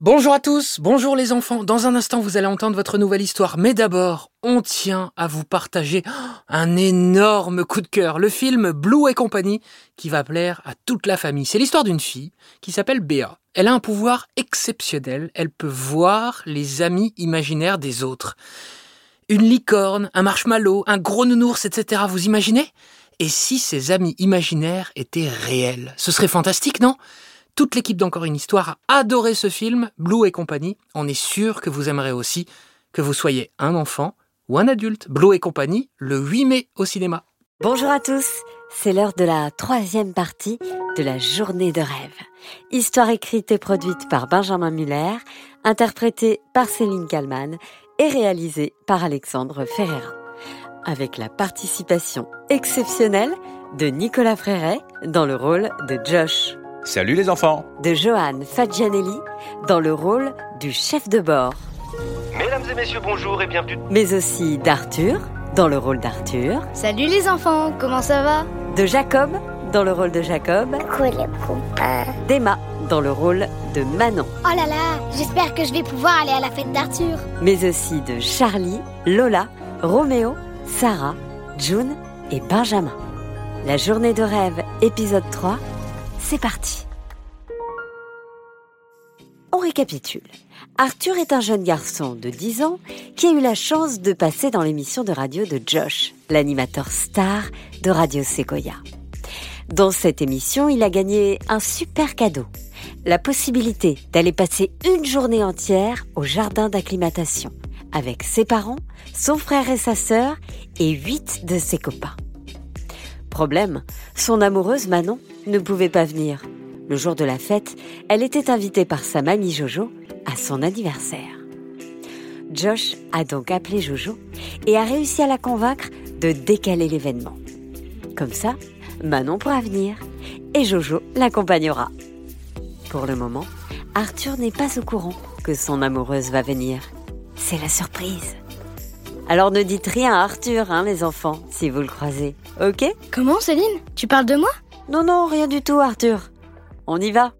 Bonjour à tous, bonjour les enfants. Dans un instant, vous allez entendre votre nouvelle histoire. Mais d'abord, on tient à vous partager un énorme coup de cœur. Le film Blue et compagnie qui va plaire à toute la famille. C'est l'histoire d'une fille qui s'appelle Béa. Elle a un pouvoir exceptionnel. Elle peut voir les amis imaginaires des autres. Une licorne, un marshmallow, un gros nounours, etc. Vous imaginez ? Et si ces amis imaginaires étaient réels ? Ce serait fantastique, non ? Toute l'équipe d'Encore une histoire a adoré ce film, Blue et compagnie. On est sûr que vous aimerez aussi, que vous soyez un enfant ou un adulte. Blue et compagnie, le 8 mai au cinéma. Bonjour à tous, c'est l'heure de la 3e partie de la journée de rêve. Histoire écrite et produite par Benjamin Muller, interprétée par Céline Kallmann et réalisée par Alexandre Ferreira. Avec la participation exceptionnelle de Nicolas Fréret dans le rôle de Josh. Salut les enfants. De Johan Faggianelli dans le rôle du chef de bord. Mesdames et messieurs, bonjour et bienvenue. Mais aussi d'Arthur dans le rôle d'Arthur. Salut les enfants, comment ça va ? De Jacob dans le rôle de Jacob. D'Emma dans le rôle de Manon. Oh là là, j'espère que je vais pouvoir aller à la fête d'Arthur. Mais aussi de Charlie, Lola, Roméo, Sarah, June et Benjamin. La journée de rêve, épisode 3. C'est parti. On récapitule. Arthur est un jeune garçon de 10 ans qui a eu la chance de passer dans l'émission de radio de Josh, l'animateur star de Radio Sequoia. Dans cette émission, il a gagné un super cadeau, la possibilité d'aller passer une journée entière au jardin d'acclimatation avec ses parents, son frère et sa sœur et 8 de ses copains. Problème, son amoureuse Manon ne pouvait pas venir. Le jour de la fête, elle était invitée par sa mamie Jojo à son anniversaire. Josh a donc appelé Jojo et a réussi à la convaincre de décaler l'événement. Comme ça, Manon pourra venir et Jojo l'accompagnera. Pour le moment, Arthur n'est pas au courant que son amoureuse va venir. C'est la surprise. Alors ne dites rien à Arthur, les enfants, si vous le croisez, ok ? Comment Céline ? Tu parles de moi ? Non, rien du tout, Arthur. On y va.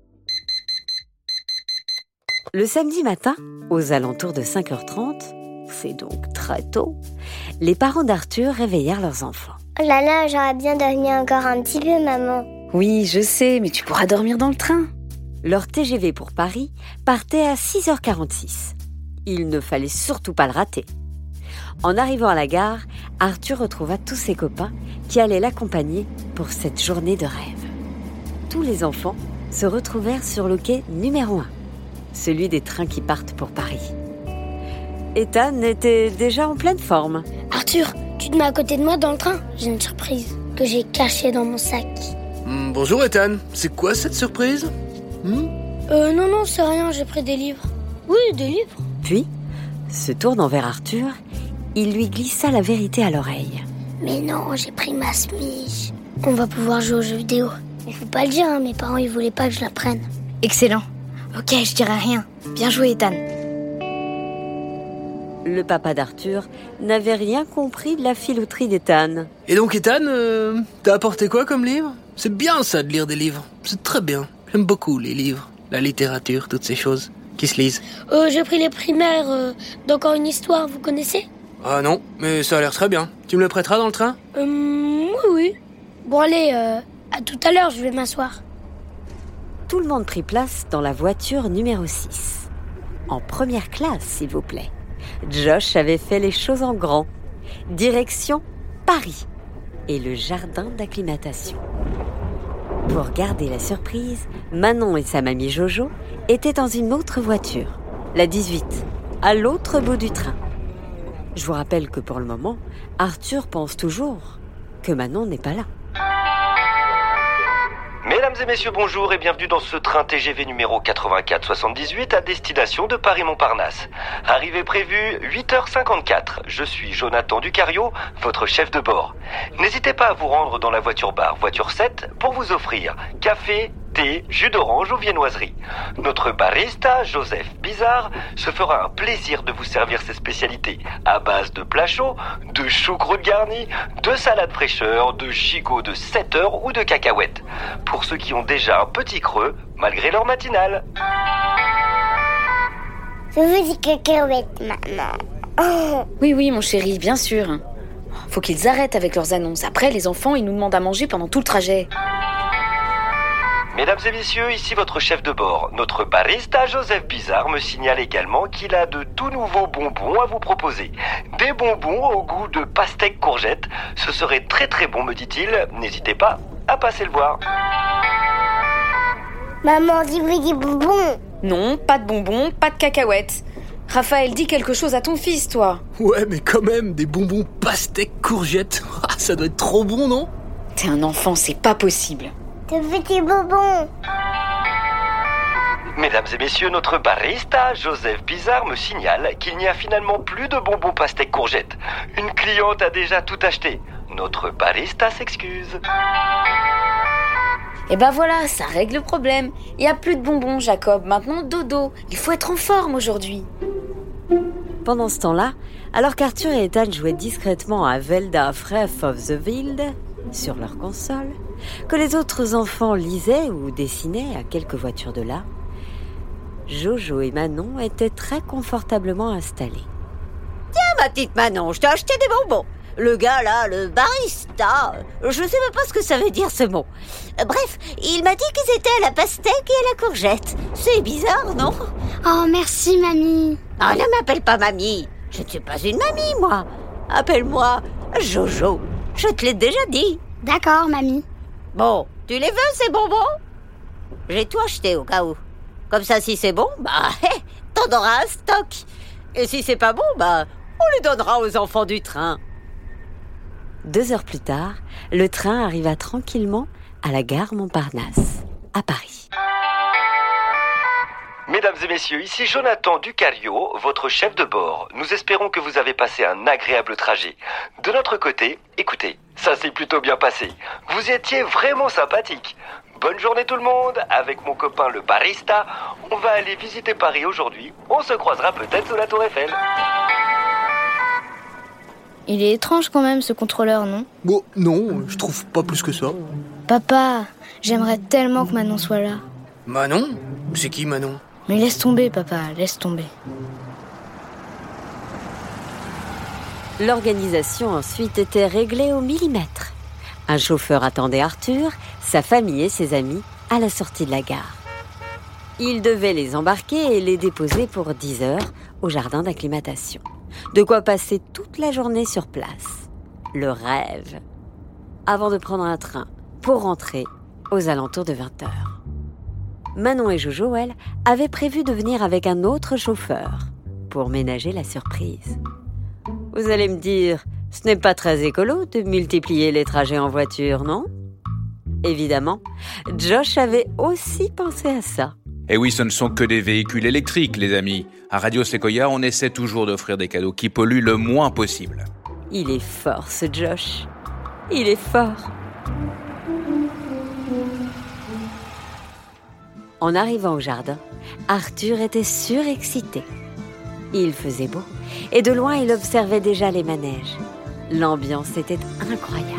Le samedi matin, aux alentours de 5h30, c'est donc très tôt, les parents d'Arthur réveillèrent leurs enfants. Oh là là, j'aurais bien dormi encore un petit peu, maman. Oui, je sais, mais tu pourras dormir dans le train. Leur TGV pour Paris partait à 6h46. Il ne fallait surtout pas le rater. En arrivant à la gare, Arthur retrouva tous ses copains qui allaient l'accompagner pour cette journée de rêve. Tous les enfants se retrouvèrent sur le quai numéro 1, celui des trains qui partent pour Paris. Ethan était déjà en pleine forme. Arthur, tu te mets à côté de moi dans le train ? J'ai une surprise que j'ai cachée dans mon sac. Bonjour Ethan, c'est quoi cette surprise ? Non, c'est rien, j'ai pris des livres. Oui, des livres. Puis, se tournant vers Arthur, il lui glissa la vérité à l'oreille. Mais non, j'ai pris ma smige. On va pouvoir jouer aux jeux vidéo. Il faut pas le dire, mes parents ils voulaient pas que je la prenne. Excellent. Ok, je dirai rien. Bien joué Ethan. Le papa d'Arthur n'avait rien compris de la filouterie d'Ethan. Et donc Ethan, t'as apporté quoi comme livre ? C'est bien ça de lire des livres, c'est très bien. J'aime beaucoup les livres, la littérature, toutes ces choses qui se lisent. J'ai pris les primaires d'Encore une histoire, vous connaissez ? Ah non, mais ça a l'air très bien. Tu me le prêteras dans le train ? Oui. Bon allez, à tout à l'heure, je vais m'asseoir. Tout le monde prit place dans la voiture numéro 6. En première classe, s'il vous plaît. Josh avait fait les choses en grand. Direction Paris et le jardin d'acclimatation. Pour garder la surprise, Manon et sa mamie Jojo étaient dans une autre voiture, la 18, à l'autre bout du train. Je vous rappelle que pour le moment, Arthur pense toujours que Manon n'est pas là. Mesdames et messieurs, bonjour et bienvenue dans ce train TGV numéro 8478 à destination de Paris-Montparnasse. Arrivée prévue 8h54. Je suis Jonathan Ducario, votre chef de bord. N'hésitez pas à vous rendre dans la voiture-bar, voiture 7, pour vous offrir café, thé, jus d'orange ou viennoiserie. Notre barista, Joseph Bizarre, se fera un plaisir de vous servir ses spécialités à base de plats chauds, de choucroute garnie, de salade fraîcheur, de gigot de 7 heures ou de cacahuètes. Pour ceux qui ont déjà un petit creux, malgré leur matinale. Je veux des cacahuètes, maman. Oui, mon chéri, bien sûr. Faut qu'ils arrêtent avec leurs annonces. Après, les enfants, ils nous demandent à manger pendant tout le trajet. Mesdames et messieurs, ici votre chef de bord. Notre barista Joseph Bizarre me signale également qu'il a de tout nouveaux bonbons à vous proposer. Des bonbons au goût de pastèque courgette. Ce serait très très bon, me dit-il. N'hésitez pas à passer le voir. Maman, dis-moi des bonbons. Non, pas de bonbons, pas de cacahuètes. Raphaël, dis quelque chose à ton fils, toi. Ouais, mais quand même, des bonbons pastèque courgette. Ça doit être trop bon, non? T'es un enfant, c'est pas possible. Je veux des bonbons. Mesdames et messieurs, notre barista Joseph Bizarre me signale qu'il n'y a finalement plus de bonbons pastèque courgette. Une cliente a déjà tout acheté. Notre barista s'excuse. Et ben voilà, ça règle le problème. Il y a plus de bonbons, Jacob. Maintenant, dodo. Il faut être en forme aujourd'hui. Pendant ce temps-là, alors qu'Arthur et Ethan jouaient discrètement à Zelda Breath of the Wild sur leur console, que les autres enfants lisaient ou dessinaient à quelques voitures de là, Jojo et Manon étaient très confortablement installés. « Tiens, ma petite Manon, je t'ai acheté des bonbons. Le gars là, le barista, je sais même pas ce que ça veut dire ce mot. Bref, il m'a dit qu'ils étaient à la pastèque et à la courgette. C'est bizarre, non ? Oh, merci, mamie. Ah, ne m'appelle pas mamie. Je ne suis pas une mamie, moi. Appelle-moi Jojo. Je te l'ai déjà dit. D'accord, mamie. Bon, tu les veux, ces bonbons ? J'ai tout acheté au cas où. Comme ça, si c'est bon, t'en auras un stock. Et si c'est pas bon, on les donnera aux enfants du train. 2 heures plus tard, le train arriva tranquillement à la gare Montparnasse, à Paris. Mesdames et messieurs, ici Jonathan Ducario, votre chef de bord. Nous espérons que vous avez passé un agréable trajet. De notre côté, écoutez, ça s'est plutôt bien passé. Vous étiez vraiment sympathique. Bonne journée tout le monde. Avec mon copain le barista, on va aller visiter Paris aujourd'hui. On se croisera peut-être sous la Tour Eiffel. Il est étrange quand même, ce contrôleur, non ? Bon, non, je trouve pas plus que ça. Papa, j'aimerais tellement que Manon soit là. Manon ? C'est qui Manon ? Mais laisse tomber, papa, laisse tomber. L'organisation ensuite était réglée au millimètre. Un chauffeur attendait Arthur, sa famille et ses amis à la sortie de la gare. Il devait les embarquer et les déposer pour 10 heures au jardin d'acclimatation. De quoi passer toute la journée sur place. Le rêve. Avant de prendre un train pour rentrer aux alentours de 20 heures. Manon et Jojo, elles, avaient prévu de venir avec un autre chauffeur pour ménager la surprise. Vous allez me dire, ce n'est pas très écolo de multiplier les trajets en voiture, non ? Évidemment, Josh avait aussi pensé à ça. Et oui, ce ne sont que des véhicules électriques, les amis. À Radio Sequoia, on essaie toujours d'offrir des cadeaux qui polluent le moins possible. Il est fort, ce Josh. Il est fort. En arrivant au jardin, Arthur était surexcité. Il faisait beau, et de loin, il observait déjà les manèges. L'ambiance était incroyable.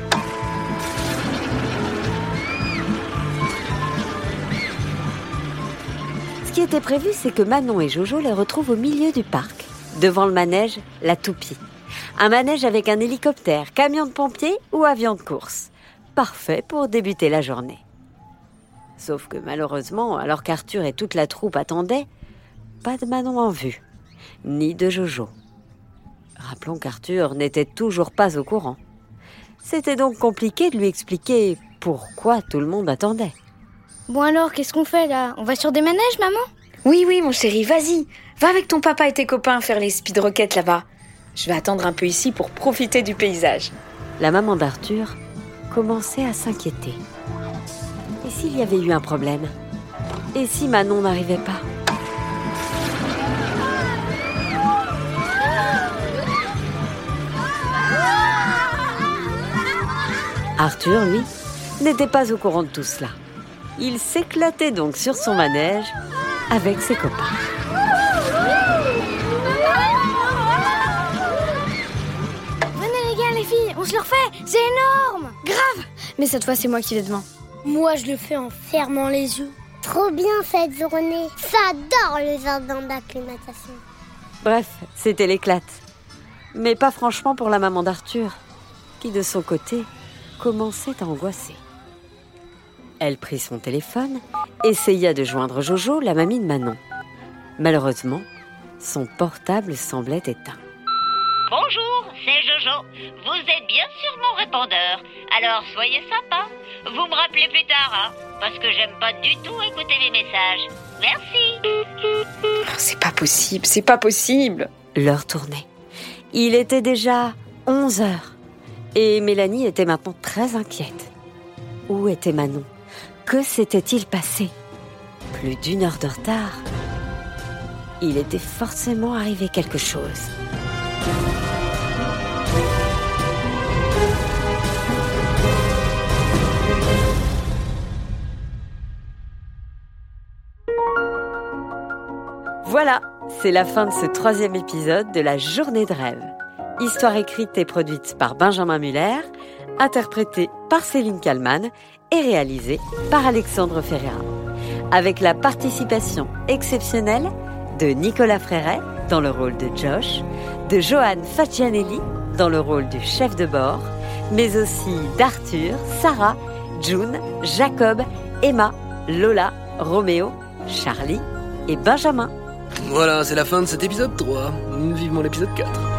Ce qui était prévu, c'est que Manon et Jojo les retrouvent au milieu du parc, devant le manège La Toupie. Un manège avec un hélicoptère, camion de pompiers ou avion de course. Parfait pour débuter la journée. Sauf que malheureusement, alors qu'Arthur et toute la troupe attendaient, pas de Manon en vue, ni de Jojo. Rappelons qu'Arthur n'était toujours pas au courant. C'était donc compliqué de lui expliquer pourquoi tout le monde attendait. Bon alors, qu'est-ce qu'on fait là ? On va sur des manèges, maman ? Oui, mon chéri, vas-y. Va avec ton papa et tes copains faire les speed rockets là-bas. Je vais attendre un peu ici pour profiter du paysage. La maman d'Arthur commençait à s'inquiéter. Et s'il y avait eu un problème ? Et si Manon n'arrivait pas ? Arthur, lui, n'était pas au courant de tout cela. Il s'éclatait donc sur son manège avec ses copains. Venez les gars, les filles, on se le refait, c'est énorme ! Grave ! Mais cette fois, c'est moi qui vais devant. Moi, je le fais en fermant les yeux. trop bien cette journée. J'adore le jardin d'acclimatation. Bref, c'était l'éclate. Mais pas franchement pour la maman d'Arthur, qui de son côté commençait à angoisser. Elle prit son téléphone, essaya de joindre Jojo, la mamie de Manon. Malheureusement, son portable semblait éteint. Bonjour, c'est Jojo. Vous êtes bien sur mon répondeur. Alors soyez sympa. Vous me rappelez plus tard, hein, parce que j'aime pas du tout écouter les messages. Merci. C'est pas possible, c'est pas possible. L'heure tournait. Il était déjà 11 heures. Et Mélanie était maintenant très inquiète. Où était Manon ? Que s'était-il passé ? Plus d'1 heure de retard. Il était forcément arrivé quelque chose. Voilà, c'est la fin de ce 3e épisode de la Journée de rêve. Histoire écrite et produite par Benjamin Muller, interprétée par Céline Kallmann et réalisée par Alexandre Ferreira. Avec la participation exceptionnelle de Nicolas Fréret dans le rôle de Josh, de Johan Faccianelli dans le rôle du chef de bord, mais aussi d'Arthur, Sarah, June, Jacob, Emma, Lola, Roméo, Charlie et Benjamin. Voilà, c'est la fin de cet épisode 3. Vivement l'épisode 4.